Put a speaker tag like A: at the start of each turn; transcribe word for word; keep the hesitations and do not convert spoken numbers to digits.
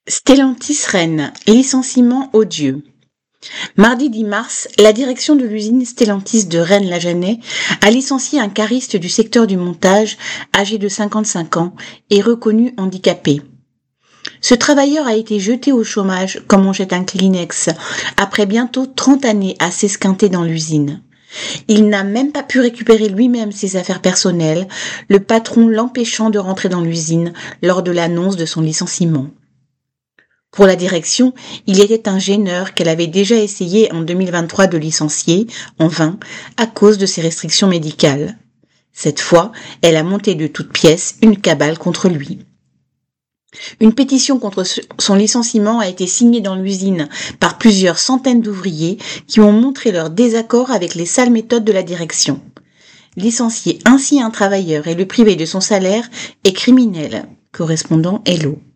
A: Stellantis Rennes, licenciement odieux. Mardi dix mars, la direction de l'usine Stellantis de Rennes-la-Janet a licencié un cariste du secteur du montage, âgé de cinquante-cinq ans et reconnu handicapé. Ce travailleur a été jeté au chômage comme on jette un Kleenex, après bientôt trente années à s'esquinter dans l'usine. Il n'a même pas pu récupérer lui-même ses affaires personnelles, le patron l'empêchant de rentrer dans l'usine lors de l'annonce de son licenciement. Pour la direction, il était un gêneur qu'elle avait déjà essayé en deux mille vingt-trois de licencier, en vain, à cause de ses restrictions médicales. Cette fois, elle a monté de toutes pièces une cabale contre lui. Une pétition contre son licenciement a été signée dans l'usine par plusieurs centaines d'ouvriers qui ont montré leur désaccord avec les sales méthodes de la direction. Licencier ainsi un travailleur et le priver de son salaire est criminel. Correspondant Hello.